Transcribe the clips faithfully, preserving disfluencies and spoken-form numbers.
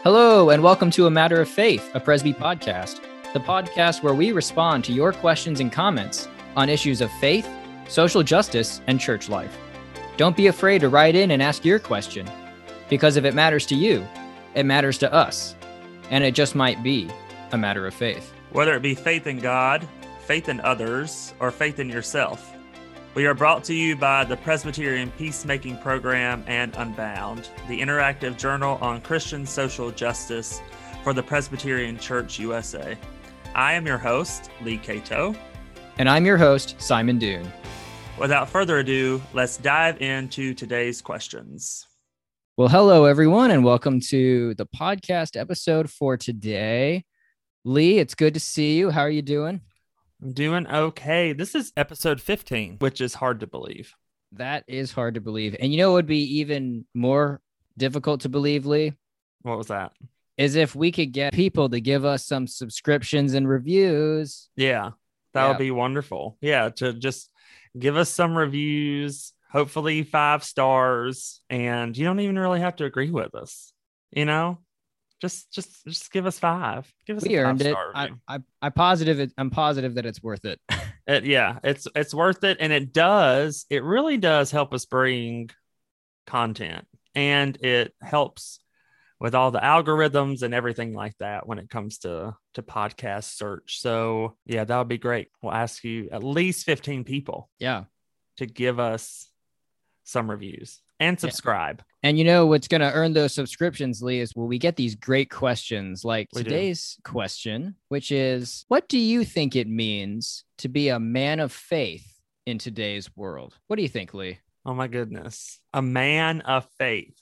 Hello, and welcome to A Matter of Faith, a Presby podcast, the podcast where we respond to your questions and comments on issues of faith, social justice, and church life. Don't be afraid to write in and ask your question, because if it matters to you, it matters to us, and it just might be a matter of faith. Whether it be faith in God, faith in others, or faith in yourself. We are brought to you by the Presbyterian Peacemaking Program and Unbound, the interactive journal on Christian social justice for the Presbyterian Church U S A. I am your host, Lee Cato. And I'm your host, Simon Dune. Without further ado, let's dive into today's questions. Well, hello, everyone, and welcome to the podcast episode for today. Lee, it's good to see you. How are you doing? I'm doing okay. This is episode fifteen, which is hard to believe. That is hard to believe. And you know what would be even more difficult to believe, Lee? What was that? Is if we could get people to give us some subscriptions and reviews. Yeah, that Yeah. would be wonderful. Yeah, to just give us some reviews, hopefully five stars, and you don't even really have to agree with us, you know? Just, just, just give us five. Give us We a earned it. five-star I, review. I, I positive it. I'm positive that it's worth it. It, yeah, it's it's worth it, and it does. It really does help us bring content, and it helps with all the algorithms and everything like that when it comes to to podcast search. So yeah, that would be great. We'll ask you at least fifteen people Yeah. to give us some reviews and subscribe. And you know what's going to earn those subscriptions, Lee, is well, we get these great questions like We do. today's question, which is, what do you think it means to be a man of faith in today's world? What do you think, Lee? Oh my goodness. A man of faith.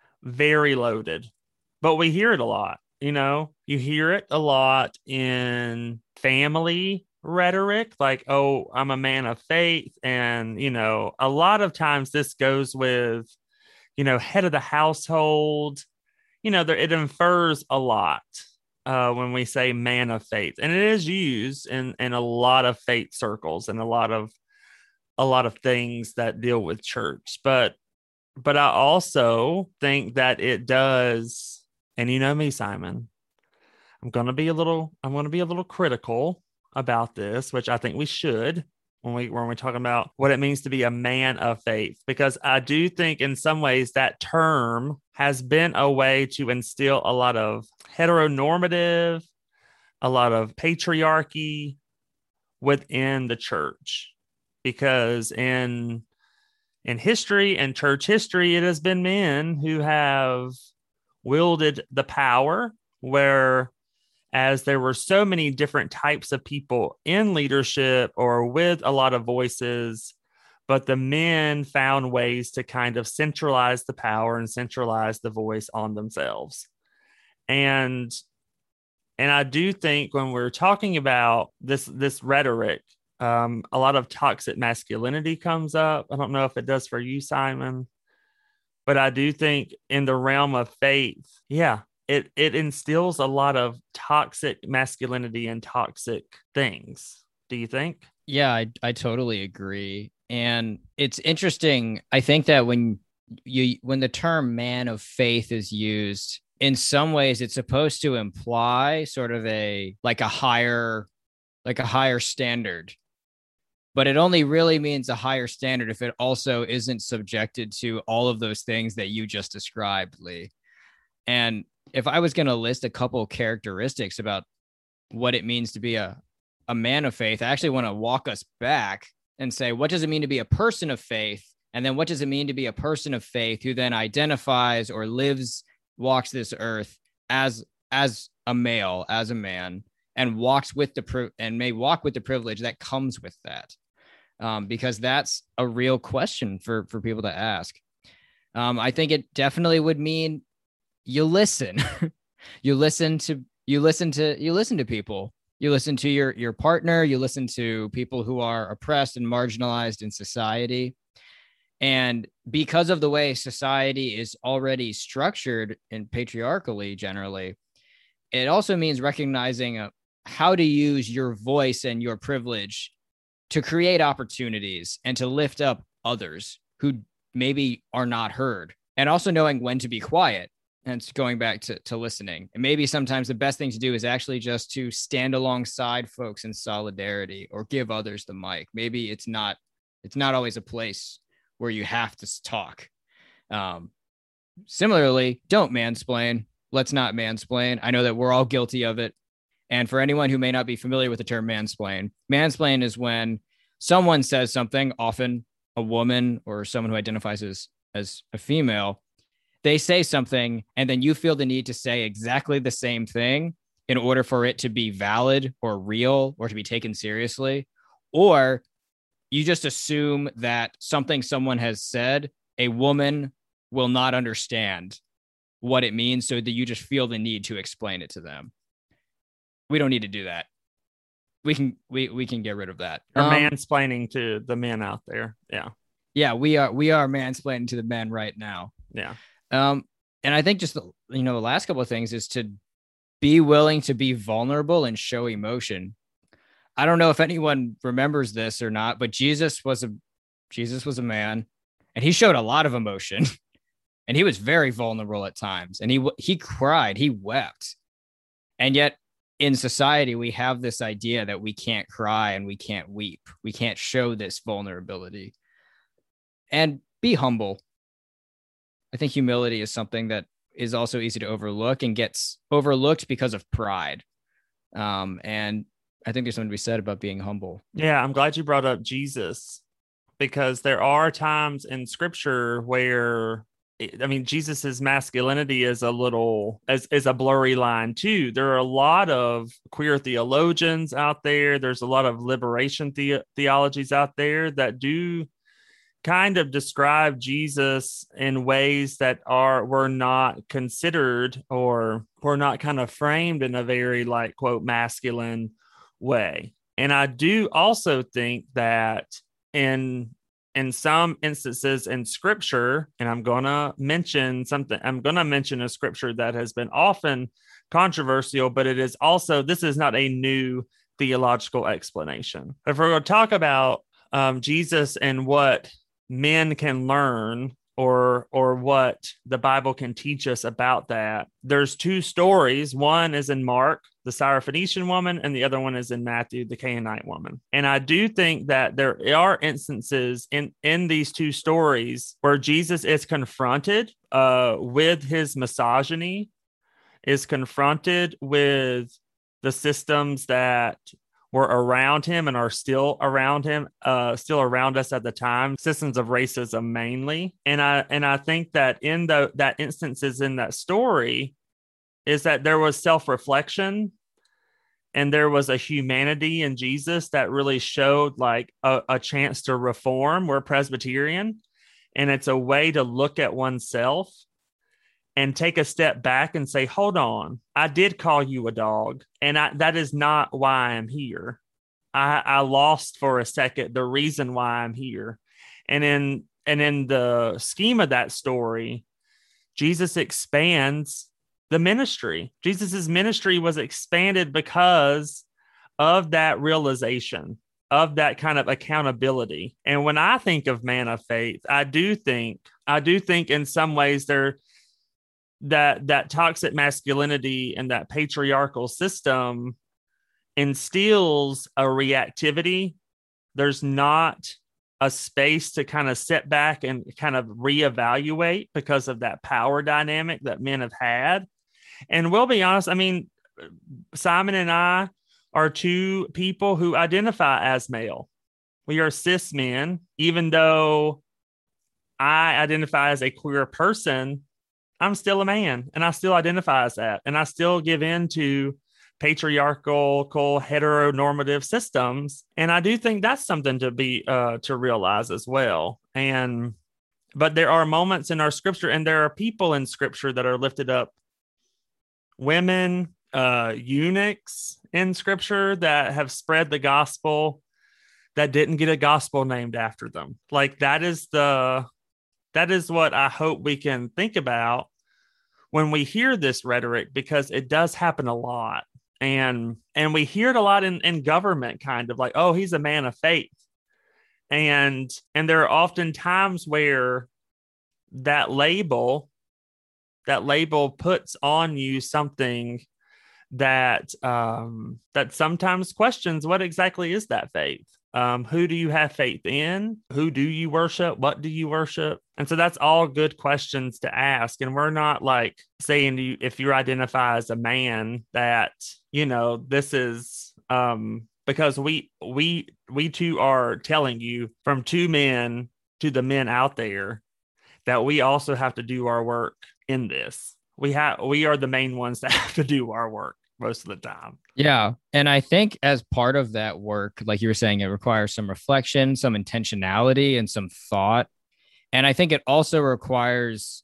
Very loaded. But we hear it a lot. You know, you hear it a lot in family rhetoric, like, oh, I'm a man of faith. And, you know, a lot of times this goes with, you know, head of the household. You know, there, it infers a lot uh, when we say man of faith. And it is used in, in a lot of faith circles and a lot of a lot of things that deal with church. But but I also think that it does, and you know me, Simon, I'm gonna be a little I'm gonna be a little critical about this, which I think we should when we when we're talking about what it means to be a man of faith, because I do think in some ways that term has been a way to instill a lot of heteronormative, a lot of patriarchy within the church. Because in in history and church history, it has been men who have wielded the power, where as there were so many different types of people in leadership or with a lot of voices, but the men found ways to kind of centralize the power and centralize the voice on themselves. And and I do think when we're talking about this this rhetoric, Um, a lot of toxic masculinity comes up. I don't know if it does for you, Simon, but I do think in the realm of faith, yeah, it, it instills a lot of toxic masculinity and toxic things. Do you think? Yeah, I, I totally agree. And it's interesting. I think that when you when the term man of faith is used, in some ways it's supposed to imply sort of a like a higher like a higher standard. But it only really means a higher standard if it also isn't subjected to all of those things that you just described, Lee. And if I was going to list a couple of characteristics about what it means to be a, a man of faith, I actually want to walk us back and say, what does it mean to be a person of faith? And then what does it mean to be a person of faith who then identifies or lives, walks this earth as, as a male, as a man, and walks with the pri- and may walk with the privilege that comes with that. Um, because that's a real question for, for people to ask. Um, I think it definitely would mean you listen, you listen to, you listen to, you listen to people, you listen to your, your partner, you listen to people who are oppressed and marginalized in society. And because of the way society is already structured and patriarchally generally, it also means recognizing uh, how to use your voice and your privilege to create opportunities and to lift up others who maybe are not heard, and also knowing when to be quiet And it's going back to, to listening. And maybe sometimes the best thing to do is actually just to stand alongside folks in solidarity or give others the mic. Maybe it's not, it's not always a place where you have to talk. Um, similarly, don't mansplain. Let's not mansplain. I know that we're all guilty of it. And for anyone who may not be familiar with the term mansplain, mansplain is when someone says something, often a woman or someone who identifies as, as a female, they say something, and then you feel the need to say exactly the same thing in order for it to be valid or real or to be taken seriously. Or you just assume that something someone has said, a woman will not understand what it means, so that you just feel the need to explain it to them. We don't need to do that. We can we we can get rid of that. Or Um, mansplaining to the men out there. Yeah. yeah, we are we are mansplaining to the men right now. Yeah. Um, and I think just the, you know, the last couple of things is to be willing to be vulnerable and show emotion. I don't know if anyone remembers this or not, but Jesus was a Jesus was a man, and he showed a lot of emotion, and he was very vulnerable at times, and he he cried, he wept, and yet in society we have this idea that we can't cry and we can't weep, we can't show this vulnerability, and be humble. I think humility is something that is also easy to overlook and gets overlooked because of pride. Um, and I think there's something to be said about being humble. Yeah, I'm glad you brought up Jesus, because there are times in scripture where, I mean, Jesus's masculinity is a little, is, is a blurry line too. There are a lot of queer theologians out there. There's a lot of liberation the- theologies out there that do kind of describe Jesus in ways that are were not considered or were not kind of framed in a very, like, quote, masculine way. And I do also think that in in some instances in scripture, and I'm gonna mention something, I'm gonna mention a scripture that has been often controversial, but it is also, this is not a new theological explanation. If we're going to talk about um, Jesus and what men can learn, or or what the Bible can teach us about that, there's two stories. One is in Mark, the Syrophoenician woman, and the other one is in Matthew, the Canaanite woman. And I do think that there are instances in, in these two stories where Jesus is confronted uh, with his misogyny, is confronted with the systems that were around him and are still around him, uh, still around us at the time, systems of racism mainly. And I and I think that in the that instances in that story is that there was self-reflection and there was a humanity in Jesus that really showed like a, a chance to reform. We're Presbyterian, and it's a way to look at oneself and take a step back and say, hold on, I did call you a dog, and I, that is not why I'm here. I, I lost for a second the reason why I'm here. And in, and in the scheme of that story, Jesus expands the ministry. Jesus's ministry was expanded because of that realization, of that kind of accountability. And when I think of man of faith, I do think, I do think in some ways there, that that toxic masculinity and that patriarchal system instills a reactivity. There's not a space to kind of sit back and kind of reevaluate because of that power dynamic that men have had. And we'll be honest, I mean, Simon and I are two people who identify as male. We are cis men, even though I identify as a queer person. I'm still a man, and I still identify as that. And I still give in to patriarchal, heteronormative systems. And I do think that's something to be, uh, to realize as well. And, but there are moments in our scripture, and there are people in scripture that are lifted up, women, uh, eunuchs in scripture that have spread the gospel that didn't get a gospel named after them. Like that is the, That is what I hope we can think about when we hear this rhetoric, because it does happen a lot. And and we hear it a lot in, in government, kind of like, oh, he's a man of faith. And and there are often times where that label that label puts on you something that um, that sometimes questions what exactly is that faith. Um, who do you have faith in? Who do you worship? What do you worship? And so that's all good questions to ask. And we're not like saying you, if you identify as a man that, you know, this is um, because we we we too are telling you from two men to the men out there that we also have to do our work in this. We have we are the main ones that have to do our work most of the time. Yeah. And I think as part of that work, like you were saying, it requires some reflection, some intentionality, and some thought. And I think it also requires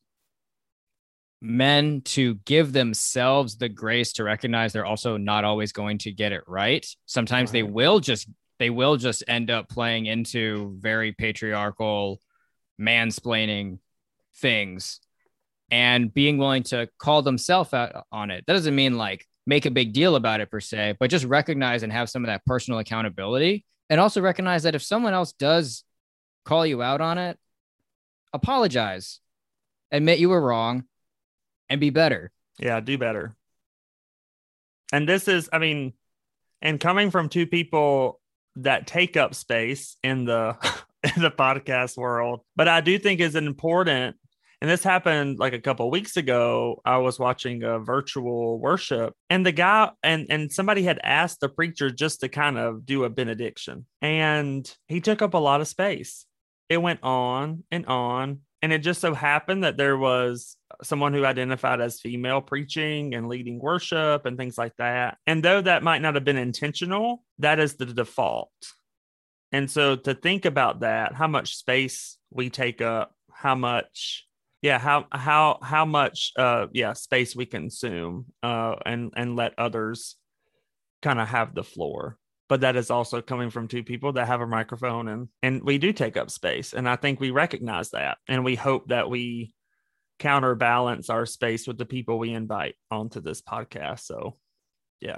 men to give themselves the grace to recognize they're also not always going to get it right. Sometimes right. they will just they will just end up playing into very patriarchal mansplaining things and being willing to call themselves out on it. That doesn't mean like make a big deal about it per se, but just recognize and have some of that personal accountability, and also recognize that if someone else does call you out on it, apologize, admit you were wrong, and be better. Yeah, do better. And this is, I mean, and coming from two people that take up space in the in the podcast world, but I do think is important. And this happened like a couple of weeks ago. I was watching a virtual worship, and the guy and and somebody had asked the preacher just to kind of do a benediction, and he took up a lot of space. It went on and on, and it just so happened that there was someone who identified as female preaching and leading worship and things like that. And though that might not have been intentional, that is the default. And so to think about that, how much space we take up, how much Yeah, how how how much uh yeah space we consume uh and and let others kind of have the floor. But that is also coming from two people that have a microphone, and and we do take up space, and I think we recognize that, and we hope that we counterbalance our space with the people we invite onto this podcast. So yeah.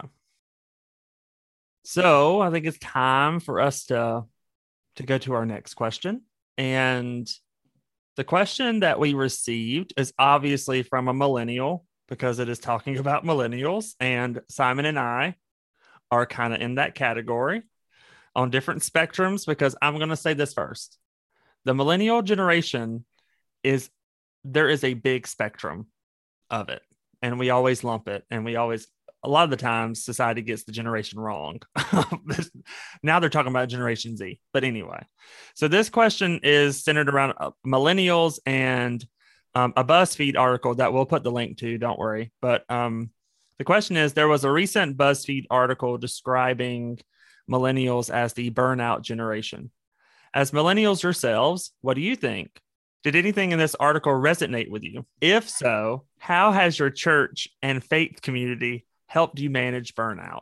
So I think it's time for us to to go to our next question. And the question that we received is obviously from a millennial, because it is talking about millennials, and Simon and I are kind of in that category on different spectrums, because I'm going to say this first. The millennial generation is, there is a big spectrum of it, and we always lump it, and we always, a lot of the times society gets the generation wrong. Now they're talking about Generation Z. But anyway, so this question is centered around uh, millennials and um, a BuzzFeed article that we'll put the link to, don't worry. But um, the question is, there was a recent BuzzFeed article describing millennials as the burnout generation. As millennials yourselves, what do you think? Did anything in this article resonate with you? If so, how has your church and faith community helped you manage burnout?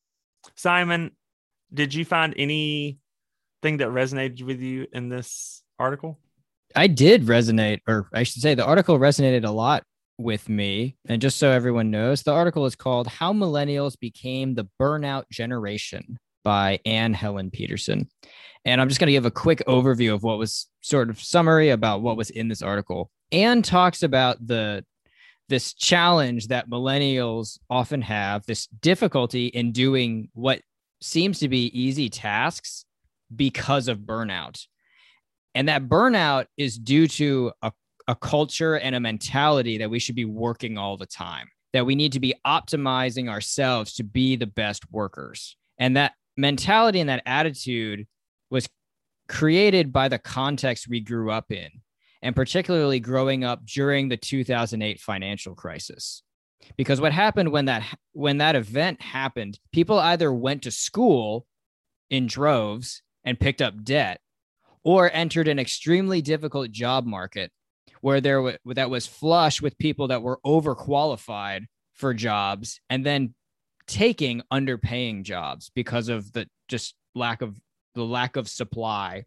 Simon, did you find anything that resonated with you in this article? I did resonate, or I should say the article resonated a lot with me. And just so everyone knows, the article is called How Millennials Became the Burnout Generation by Anne Helen Peterson. And I'm just going to give a quick overview of what was sort of summary about what was in this article. Anne talks about the this challenge that millennials often have, this difficulty in doing what seems to be easy tasks because of burnout. And that burnout is due to a, a culture and a mentality that we should be working all the time, that we need to be optimizing ourselves to be the best workers. And that mentality and that attitude was created by the context we grew up in, and particularly growing up during the two thousand eight financial crisis. Because what happened when that when that event happened, people either went to school in droves and picked up debt, or entered an extremely difficult job market where there w- that was flush with people that were overqualified for jobs and then taking underpaying jobs because of the just lack of the lack of supply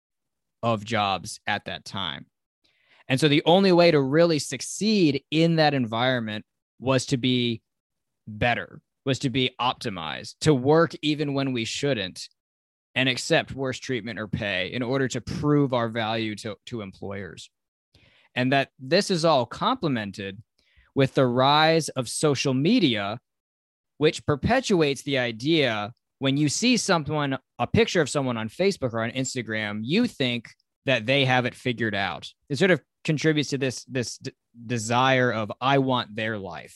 of jobs at that time. And so the only way to really succeed in that environment was to be better, was to be optimized, to work even when we shouldn't, and accept worse treatment or pay in order to prove our value to, to employers. And that this is all complemented with the rise of social media, which perpetuates the idea when you see someone, a picture of someone on Facebook or on Instagram, you think that they have it figured out. It sort of contributes to this, this d- desire of, I want their life.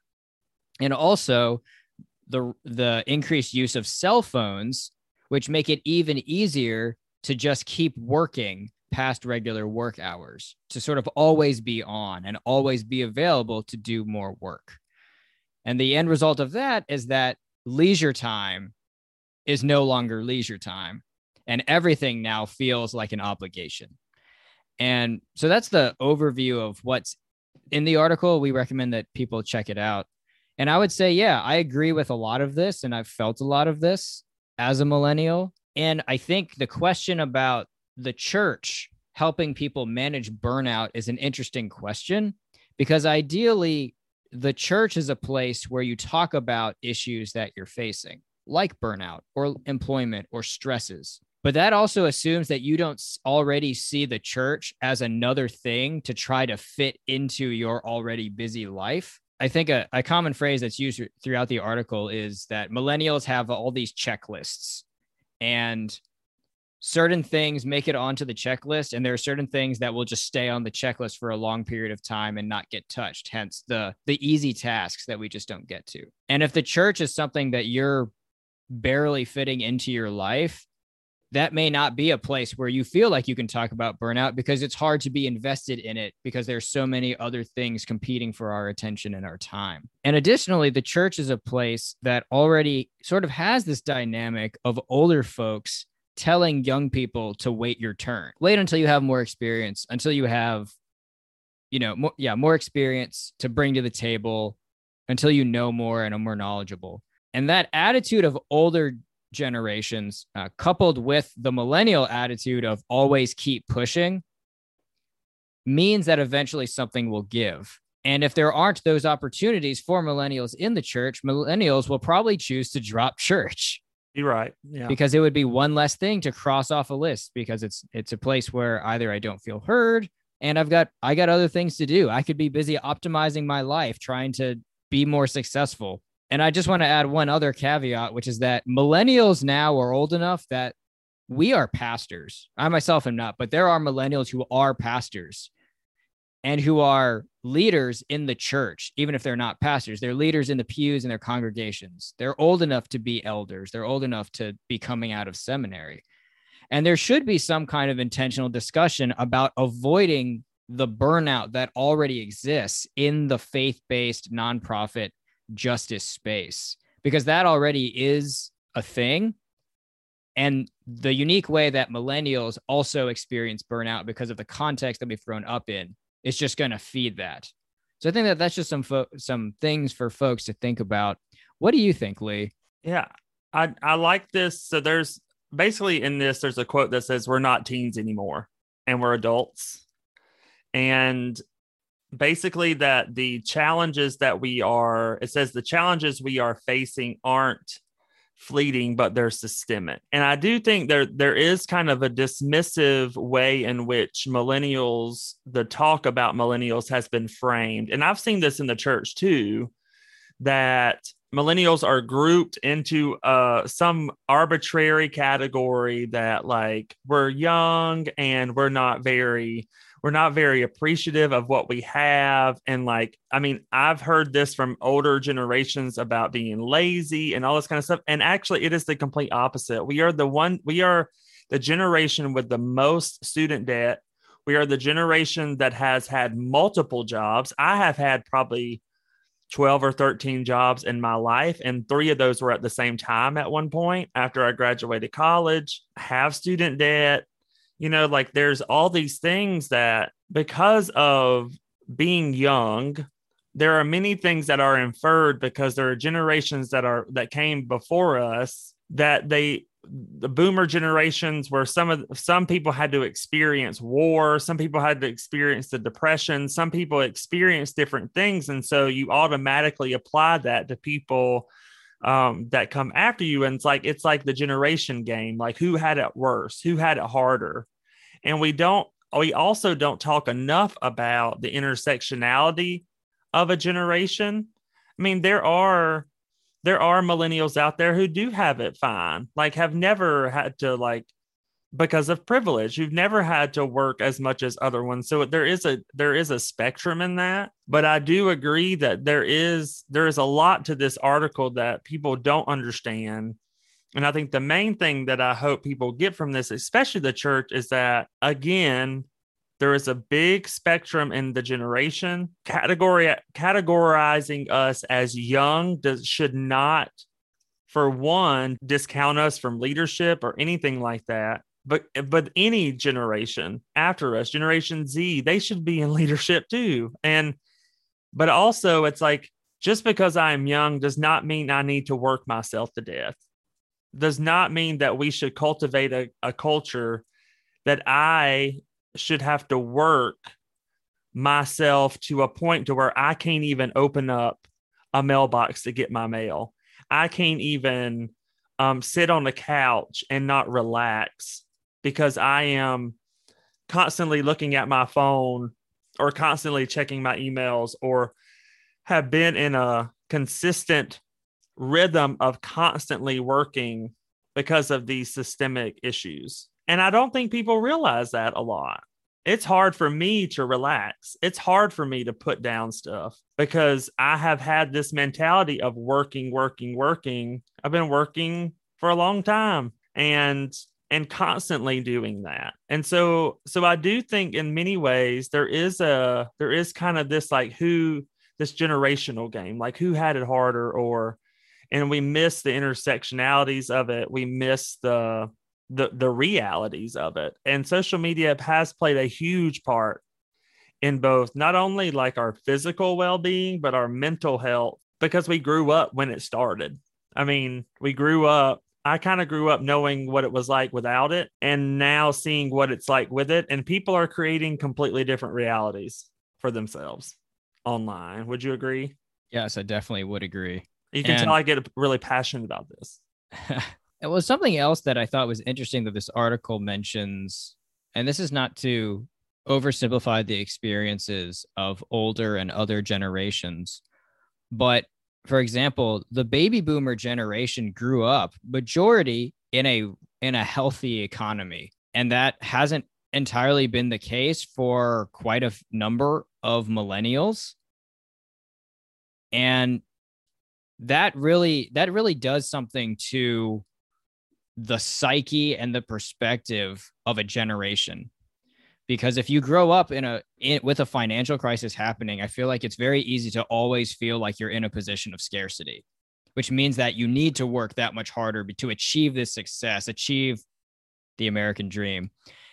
And also the, the increased use of cell phones, which make it even easier to just keep working past regular work hours, to sort of always be on and always be available to do more work. And the end result of that is that leisure time is no longer leisure time, and everything now feels like an obligation. And so that's the overview of what's in the article. We recommend that people check it out. And I would say, yeah, I agree with a lot of this, and I've felt a lot of this as a millennial. And I think the question about the church helping people manage burnout is an interesting question, because ideally, the church is a place where you talk about issues that you're facing, like burnout or employment or stresses. But that also assumes that you don't already see the church as another thing to try to fit into your already busy life. I think a, a common phrase that's used throughout the article is that millennials have all these checklists, and certain things make it onto the checklist, and there are certain things that will just stay on the checklist for a long period of time and not get touched. Hence the the easy tasks that we just don't get to. And if the church is something that you're barely fitting into your life, that may not be a place where you feel like you can talk about burnout, because it's hard to be invested in it because there's so many other things competing for our attention and our time. And additionally, the church is a place that already sort of has this dynamic of older folks telling young people to wait your turn. Wait until you have more experience, until you have, you know, more, yeah, more experience to bring to the table, until you know more and are more knowledgeable. And that attitude of older generations, uh, coupled with the millennial attitude of always keep pushing, means that eventually something will give. And if there aren't those opportunities for millennials in the church, millennials will probably choose to drop church. You're right. Yeah. Because it would be one less thing to cross off a list, because it's it's a place where either I don't feel heard, and I've got I got other things to do. I could be busy optimizing my life, trying to be more successful. And I just want to add one other caveat, which is that millennials now are old enough that we are pastors. I myself am not, but there are millennials who are pastors and who are leaders in the church, even if they're not pastors. They're leaders in the pews in their congregations. They're old enough to be elders. They're old enough to be coming out of seminary. And there should be some kind of intentional discussion about avoiding the burnout that already exists in the faith-based nonprofit justice space, because that already is a thing. And the unique way that millennials also experience burnout because of the context that we've grown up in, it's just going to feed that. So I think that that's just some fo- some things for folks to think about. What do you think, Lee? Yeah, I, I like this. So there's basically in this, there's a quote that says, we're not teens anymore and we're adults. And basically that the challenges that we are, it says the challenges we are facing aren't fleeting, but they're systemic. And I do think there there is kind of a dismissive way in which millennials, the talk about millennials has been framed. And I've seen this in the church too, that millennials are grouped into uh, some arbitrary category that like we're young and we're not very We're not very appreciative of what we have. And like, I mean, I've heard this from older generations about being lazy and all this kind of stuff. And actually, it is the complete opposite. We are the one, we are the generation with the most student debt. We are the generation that has had multiple jobs. I have had probably twelve or thirteen jobs in my life, and three of those were at the same time at one point after I graduated college. I have student debt. You know, like there's all these things that because of being young, there are many things that are inferred because there are generations that are that came before us that they the boomer generations where some of some people had to experience war, some people had to experience the depression, some people experienced different things. And so you automatically apply that to people um, that come after you. And it's like it's like the generation game, like who had it worse, who had it harder. And we don't, we also don't talk enough about the intersectionality of a generation. I mean, there are there are millennials out there who do have it fine, like have never had to, like, because of privilege, who've never had to work as much as other ones. So there is a there is a spectrum in that. But I do agree that there is there is a lot to this article that people don't understand. And I think the main thing that I hope people get from this, especially the church, is that, again, there is a big spectrum in the generation. Category categorizing us as young does should not, for one, discount us from leadership or anything like that. But but any generation after us, Generation Z, they should be in leadership too. And but also, it's like, just because I am young does not mean I need to work myself to death. Does not mean that we should cultivate a, a culture that I should have to work myself to a point to where I can't even open up a mailbox to get my mail. I can't even um, sit on the couch and not relax because I am constantly looking at my phone or constantly checking my emails, or have been in a consistent rhythm of constantly working because of these systemic issues. And I don't think people realize that a lot. It's hard for me to relax. It's hard for me to put down stuff because I have had this mentality of working, working, working. I've been working for a long time and and constantly doing that. And so so I do think in many ways there is a there is kind of this like who this generational game, like who had it harder, or and we miss the intersectionalities of it. We miss the the the realities of it. And social media has played a huge part in both not only like our physical well-being, but our mental health, because we grew up when it started. I mean, we grew up, I kind of grew up knowing what it was like without it, and now seeing what it's like with it. And people are creating completely different realities for themselves online. Would you agree? Yes, I definitely would agree. You can and- tell I get really passionate about this. It was something else that I thought was interesting that this article mentions, and this is not to oversimplify the experiences of older and other generations, but for example, the baby boomer generation grew up majority in a in a healthy economy, and that hasn't entirely been the case for quite a f- number of millennials. And that really that really does something to the psyche and the perspective of a generation. Because if you grow up in a in, with a financial crisis happening, I feel like it's very easy to always feel like you're in a position of scarcity, which means that you need to work that much harder to achieve this success, achieve the American dream,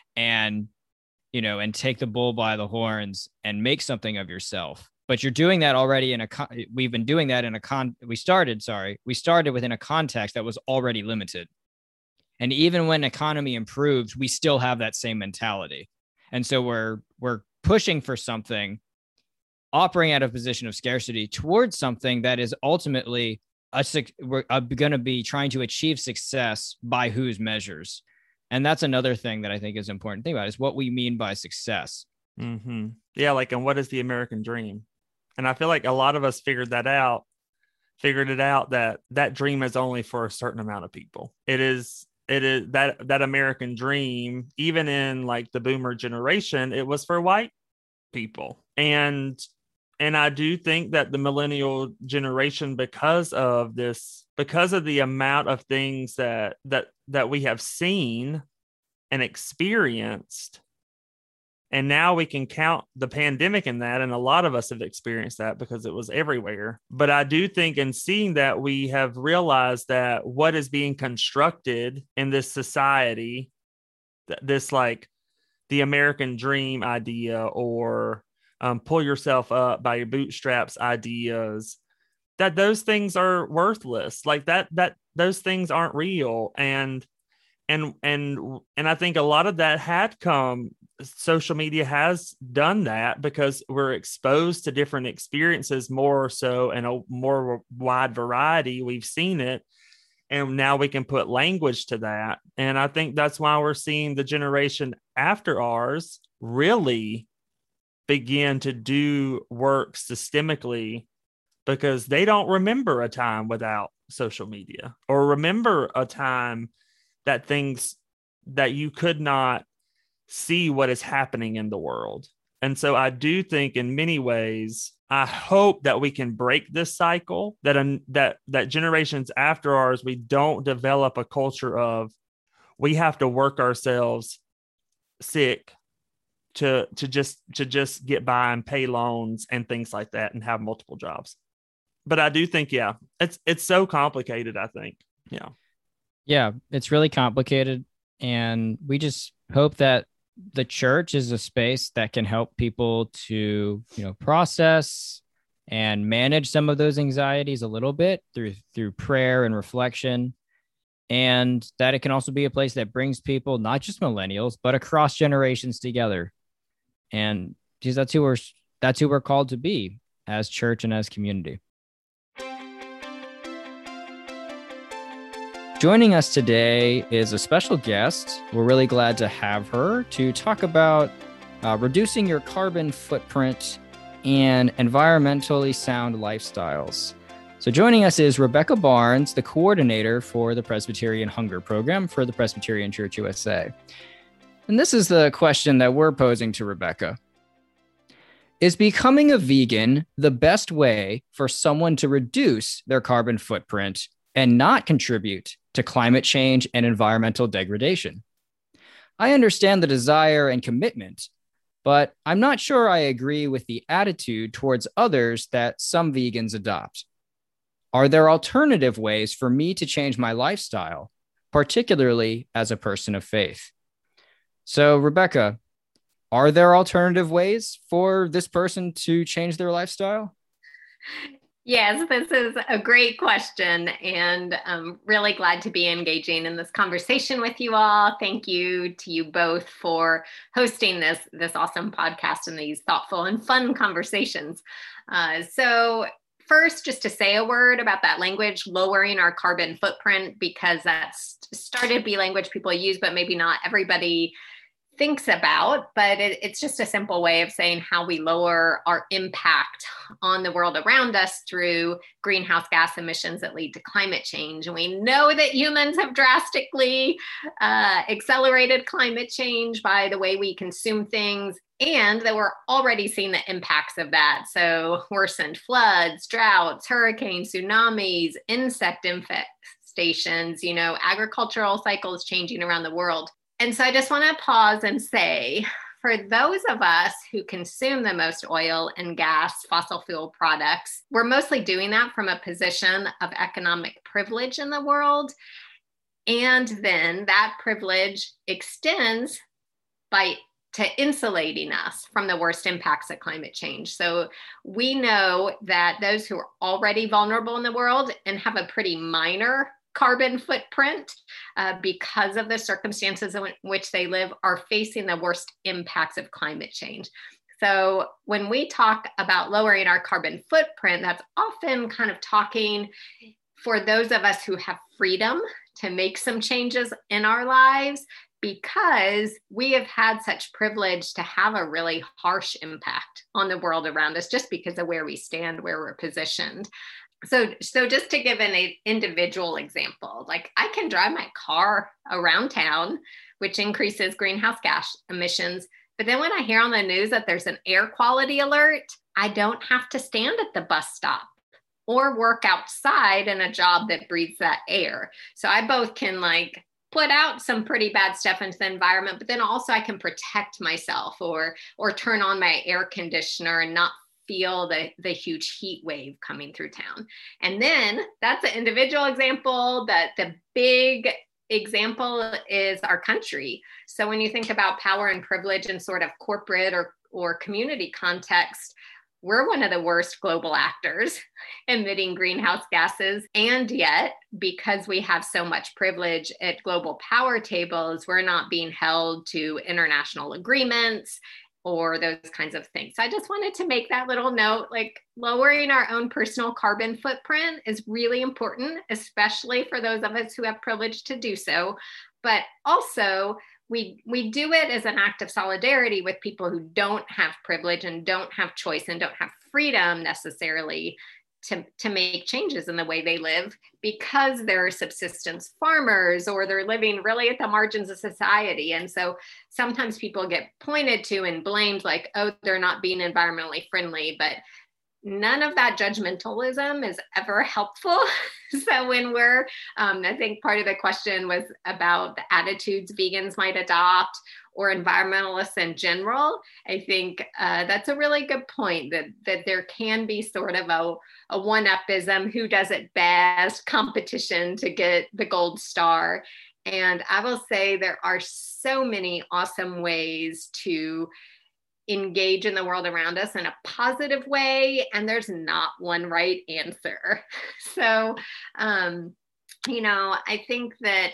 and you know, and take the bull by the horns and make something of yourself. But you're doing that already in a con- we've been doing that in a con we started sorry we started within a context that was already limited. And even when economy improves, we still have that same mentality. And so we're we're pushing for something, operating out of a position of scarcity towards something that is ultimately a, we're going to be trying to achieve success by whose measures. And that's another thing that I think is important to think about, is what we mean by success. Mm-hmm. Yeah, like, and what is the American dream? And I feel like a lot of us figured that out, figured it out that that dream is only for a certain amount of people. It is, it is that that American dream, even in like the boomer generation, it was for white people. And and I do think that the millennial generation, because of this, because of the amount of things that that that we have seen and experienced, and now we can count the pandemic in that, and a lot of us have experienced that because it was everywhere. But I do think in seeing that, we have realized that what is being constructed in this society, this like the American dream idea, or um, pull yourself up by your bootstraps ideas, that those things are worthless. Like that, that those things aren't real. And and and and I think a lot of that had come. Social media has done that because we're exposed to different experiences more so, and a more wide variety. We've seen it, and now we can put language to that. And I think that's why we're seeing the generation after ours really begin to do work systemically because they don't remember a time without social media, or remember a time that things that you could not see what is happening in the world. And so I do think in many ways, I hope that we can break this cycle, that, um, that, that generations after ours, we don't develop a culture of we have to work ourselves sick to, to just, to just get by and pay loans and things like that and have multiple jobs. But I do think, yeah, it's, it's so complicated, I think. Yeah. Yeah, it's really complicated. And we just hope that the church is a space that can help people to, you know, process and manage some of those anxieties a little bit through through prayer and reflection, and that it can also be a place that brings people, not just millennials, but across generations together. And geez, that's who we're that's who we're called to be as church and as community. Joining us today is a special guest. We're really glad to have her to talk about uh, reducing your carbon footprint and environmentally sound lifestyles. So joining us is Rebecca Barnes, the coordinator for the Presbyterian Hunger Program for the Presbyterian Church U S A. And this is the question that we're posing to Rebecca. Is becoming a vegan the best way for someone to reduce their carbon footprint and not contribute to climate change and environmental degradation? I understand the desire and commitment, but I'm not sure I agree with the attitude towards others that some vegans adopt. Are there alternative ways for me to change my lifestyle, particularly as a person of faith? So, Rebecca, are there alternative ways for this person to change their lifestyle? Yes, this is a great question, and I'm really glad to be engaging in this conversation with you all. Thank you to you both for hosting this, this awesome podcast and these thoughtful and fun conversations. Uh, so first, just to say a word about that language, lowering our carbon footprint, because that's started to be language people use, but maybe not everybody thinks about, but it, it's just a simple way of saying how we lower our impact on the world around us through greenhouse gas emissions that lead to climate change. And we know that humans have drastically uh, accelerated climate change by the way we consume things, and that we're already seeing the impacts of that. So worsened floods, droughts, hurricanes, tsunamis, insect infestations, you know, agricultural cycles changing around the world. And so I just want to pause and say, for those of us who consume the most oil and gas, fossil fuel products, we're mostly doing that from a position of economic privilege in the world. And then that privilege extends by to insulating us from the worst impacts of climate change. So we know that those who are already vulnerable in the world and have a pretty minor carbon footprint uh, because of the circumstances in which they live are facing the worst impacts of climate change. So when we talk about lowering our carbon footprint, that's often kind of talking for those of us who have freedom to make some changes in our lives, because we have had such privilege to have a really harsh impact on the world around us just because of where we stand, where we're positioned. So, so just to give an individual example, like I can drive my car around town, which increases greenhouse gas emissions. But then when I hear on the news that there's an air quality alert, I don't have to stand at the bus stop or work outside in a job that breathes that air. So I both can like put out some pretty bad stuff into the environment, but then also I can protect myself or, or turn on my air conditioner and not feel the, the huge heat wave coming through town. And then that's an individual example. That the big example is our country. So when you think about power and privilege in sort of corporate or, or community context, we're one of the worst global actors emitting greenhouse gases. And yet, because we have so much privilege at global power tables, we're not being held to international agreements or those kinds of things. So I just wanted to make that little note, like lowering our own personal carbon footprint is really important, especially for those of us who have privilege to do so. But also we we do it as an act of solidarity with people who don't have privilege and don't have choice and don't have freedom necessarily to, to make changes in the way they live, because they're subsistence farmers or they're living really at the margins of society. And so sometimes people get pointed to and blamed like, oh, they're not being environmentally friendly, but none of that judgmentalism is ever helpful. So when we're, um, I think part of the question was about the attitudes vegans might adopt or environmentalists in general. I think uh, that's a really good point, that, that there can be sort of a, a one-upism, who does it best, competition to get the gold star. And I will say there are so many awesome ways to engage in the world around us in a positive way, and there's not one right answer. So, um, you know, I think that,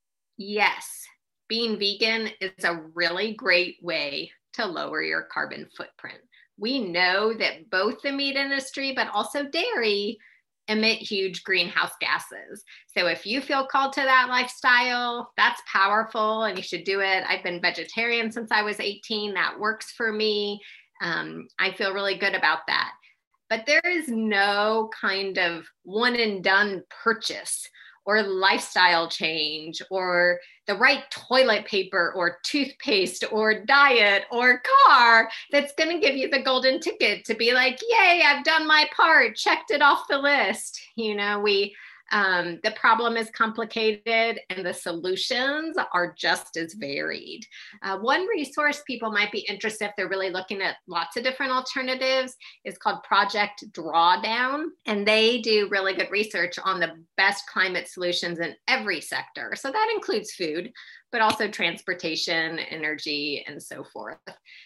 yes, being vegan is a really great way to lower your carbon footprint. We know that both the meat industry, but also dairy, emit huge greenhouse gases. So if you feel called to that lifestyle, that's powerful and you should do it. I've been vegetarian since I was eighteen. That works for me. Um, I feel really good about that. But there is no kind of one and done purchase or lifestyle change or the right toilet paper or toothpaste or diet or car that's going to give you the golden ticket to be like, yay, I've done my part, checked it off the list. You know, we, um, the problem is complicated and the solutions are just as varied. Uh, one resource people might be interested if they're really looking at lots of different alternatives is called Project Drawdown. And they do really good research on the best climate solutions in every sector. So that includes food, but also transportation, energy, and so forth.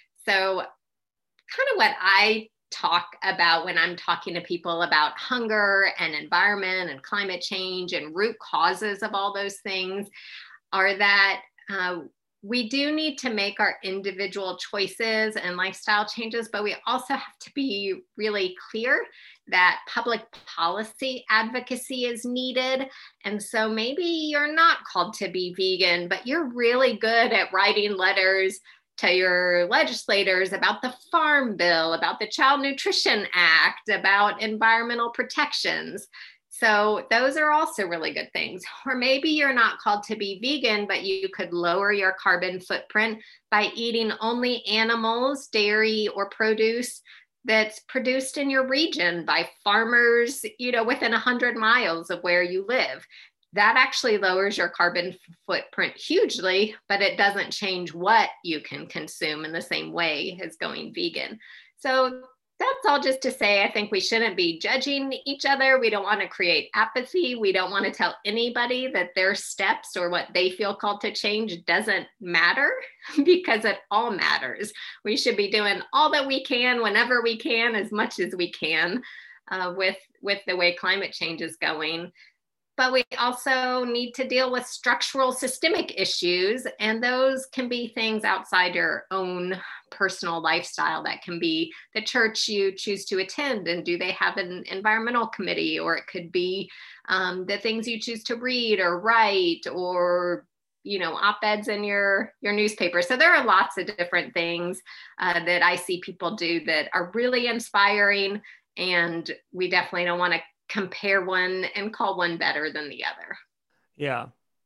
So kind of what I talk about when I'm talking to people about hunger and environment and climate change and root causes of all those things are that uh, we do need to make our individual choices and lifestyle changes, but we also have to be really clear that public policy advocacy is needed. And so maybe you're not called to be vegan, but you're really good at writing letters to your legislators about the Farm Bill, about the Child Nutrition Act, about environmental protections. So those are also really good things. Or maybe you're not called to be vegan, but you could lower your carbon footprint by eating only animals, dairy, or produce that's produced in your region by farmers, you know, within one hundred miles of where you live. That actually lowers your carbon footprint hugely, but it doesn't change what you can consume in the same way as going vegan. So that's all just to say, I think we shouldn't be judging each other. We don't want to create apathy. We don't want to tell anybody that their steps or what they feel called to change doesn't matter, because it all matters. We should be doing all that we can, whenever we can, as much as we can, uh, with, with the way climate change is going. But we also need to deal with structural systemic issues, and those can be things outside your own personal lifestyle. That can be the church you choose to attend, and do they have an environmental committee? Or it could be um, the things you choose to read or write, or you know, op-eds in your, your newspaper. So there are lots of different things uh, that I see people do that are really inspiring, and we definitely don't want to compare one and call one better than the other. Yeah.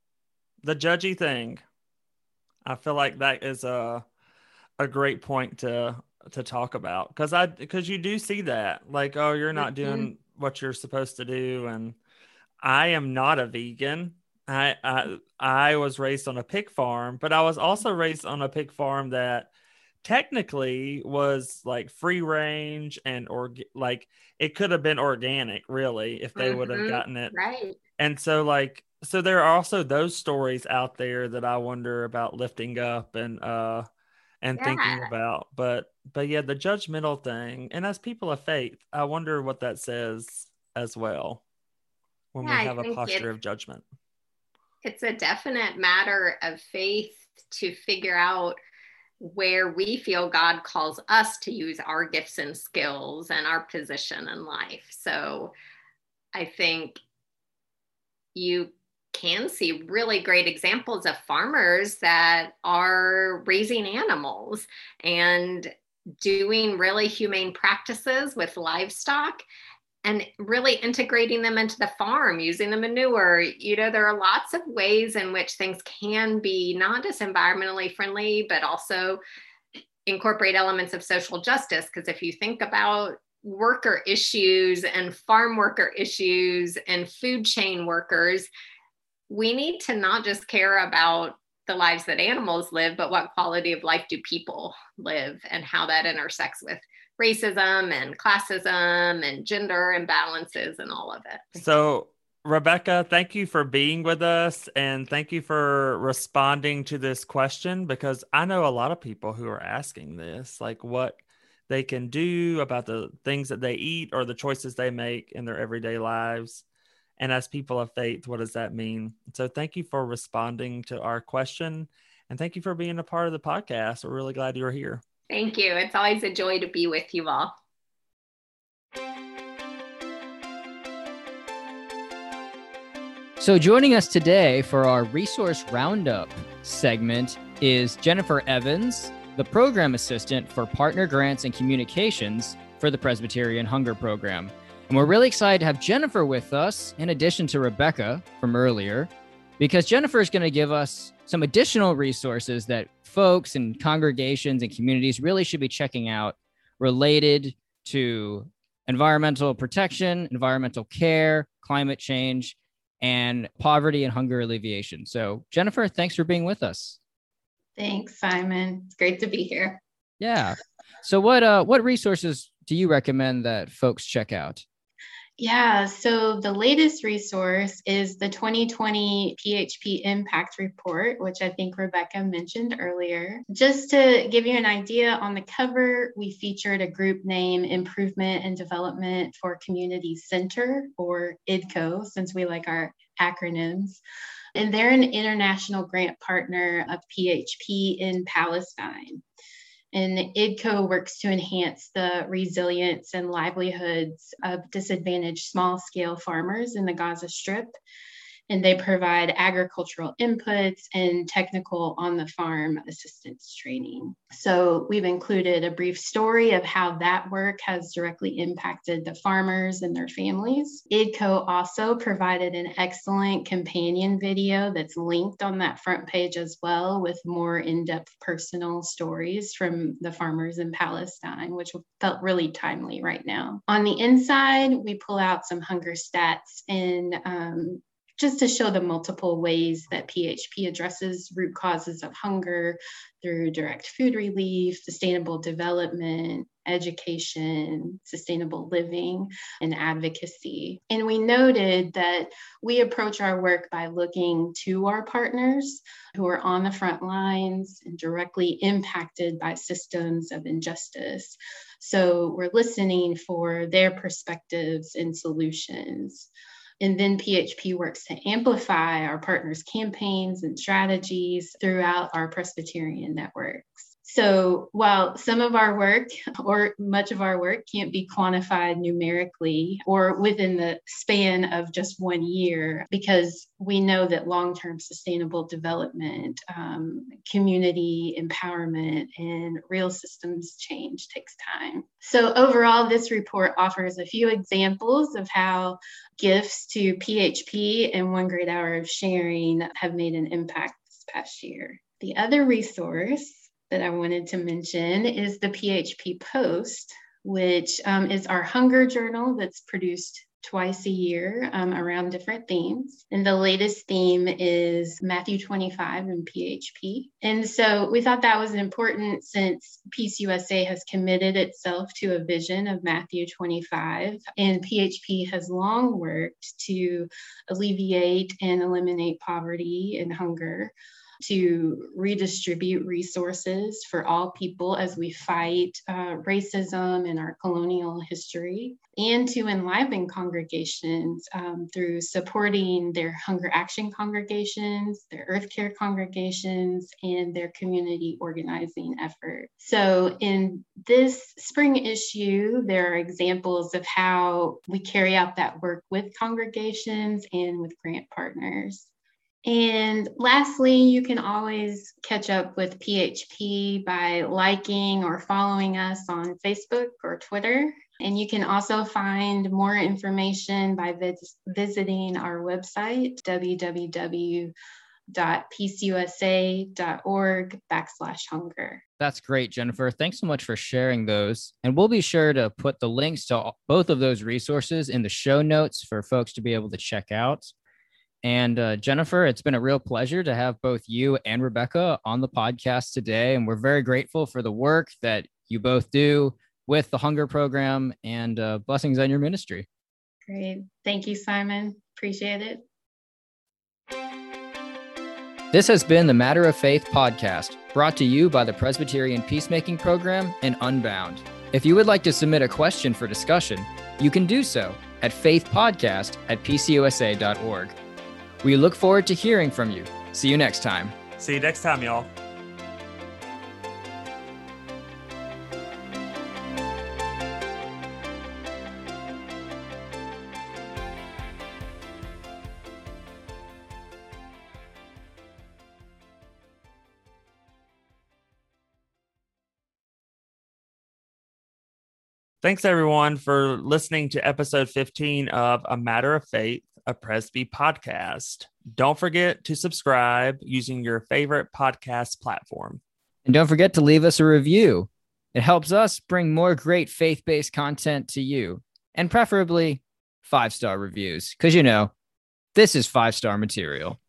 The judgy thing. I feel like that is a a great point to to talk about, because I because you do see that, like, oh, you're not Mm-hmm. doing what you're supposed to do. And I am not a vegan. I I I was raised on a pig farm, but I was also raised on a pig farm that technically was like free range and or like it could have been organic, really, if they mm-hmm. would have gotten it right. And so like so there are also those stories out there that I wonder about lifting up and uh and yeah. thinking about. But but yeah, the judgmental thing, and as people of faith, I wonder what that says as well when yeah, we have a posture it, of judgment. It's a definite matter of faith to figure out where we feel God calls us to use our gifts and skills and our position in life. So I think you can see really great examples of farmers that are raising animals and doing really humane practices with livestock and really integrating them into the farm, using the manure. You know, there are lots of ways in which things can be not just environmentally friendly, but also incorporate elements of social justice. Because if you think about worker issues and farm worker issues and food chain workers, we need to not just care about the lives that animals live, but what quality of life do people live and how that intersects with racism and classism and gender imbalances and all of it. So, Rebecca, thank you for being with us, and thank you for responding to this question, because I know a lot of people who are asking this, like what they can do about the things that they eat or the choices they make in their everyday lives. And as people of faith, what does that mean? So thank you for responding to our question, and thank you for being a part of the podcast. We're really glad you're here. Thank you. It's always a joy to be with you all. So joining us today for our Resource Roundup segment is Jennifer Evans, the Program Assistant for Partner Grants and Communications for the Presbyterian Hunger Program. And we're really excited to have Jennifer with us, in addition to Rebecca from earlier, because Jennifer is going to give us some additional resources that folks and congregations and communities really should be checking out related to environmental protection, environmental care, climate change, and poverty and hunger alleviation. So Jennifer, thanks for being with us. Thanks, Simon. It's great to be here. Yeah. So what uh what resources do you recommend that folks check out? Yeah, so the latest resource is the twenty twenty P H P Impact Report, which I think Rebecca mentioned earlier. Just to give you an idea, on the cover, we featured a group name, Improvement and Development for Community Center, or I D C O, since we like our acronyms. And they're an international grant partner of P H P in Palestine. And I D C O works to enhance the resilience and livelihoods of disadvantaged small-scale farmers in the Gaza Strip. And they provide agricultural inputs and technical on-the-farm assistance training. So we've included a brief story of how that work has directly impacted the farmers and their families. I D C O also provided an excellent companion video that's linked on that front page as well, with more in-depth personal stories from the farmers in Palestine, which felt really timely right now. On the inside, we pull out some hunger stats and um, just to show the multiple ways that P H P addresses root causes of hunger through direct food relief, sustainable development, education, sustainable living, and advocacy. And we noted that we approach our work by looking to our partners who are on the front lines and directly impacted by systems of injustice. So we're listening for their perspectives and solutions. And then P H P works to amplify our partners' campaigns and strategies throughout our Presbyterian networks. So while some of our work, or much of our work, can't be quantified numerically or within the span of just one year, because we know that long-term sustainable development, um, community empowerment, and real systems change takes time. So overall, this report offers a few examples of how gifts to P H P and One Great Hour of Sharing have made an impact this past year. The other resource that I wanted to mention is the P H P Post, which um, is our hunger journal that's produced twice a year um, around different themes. And the latest theme is Matthew twenty-five and P H P. And so we thought that was important since Peace U S A has committed itself to a vision of Matthew twenty-five, and P H P has long worked to alleviate and eliminate poverty and hunger, to redistribute resources for all people as we fight uh, racism in our colonial history, and to enliven congregations um, through supporting their hunger action congregations, their earth care congregations, and their community organizing effort. So in this spring issue, there are examples of how we carry out that work with congregations and with grant partners. And lastly, you can always catch up with P H P by liking or following us on Facebook or Twitter. And you can also find more information by vis- visiting our website, www dot p c u s a dot org backslash hunger. That's great, Jennifer. Thanks so much for sharing those. And we'll be sure to put the links to both of those resources in the show notes for folks to be able to check out. And uh, Jennifer, it's been a real pleasure to have both you and Rebecca on the podcast today. And we're very grateful for the work that you both do with the Hunger Program, and uh, blessings on your ministry. Great. Thank you, Simon. Appreciate it. This has been the Matter of Faith podcast, brought to you by the Presbyterian Peacemaking Program and Unbound. If you would like to submit a question for discussion, you can do so at faithpodcast at p c u s a dot org. We look forward to hearing from you. See you next time. See you next time, y'all. Thanks, everyone, for listening to episode fifteen of A Matter of Faith, a Presby podcast. Don't forget to subscribe using your favorite podcast platform. And don't forget to leave us a review. It helps us bring more great faith-based content to you, and preferably five-star reviews, because, you know, this is five-star material.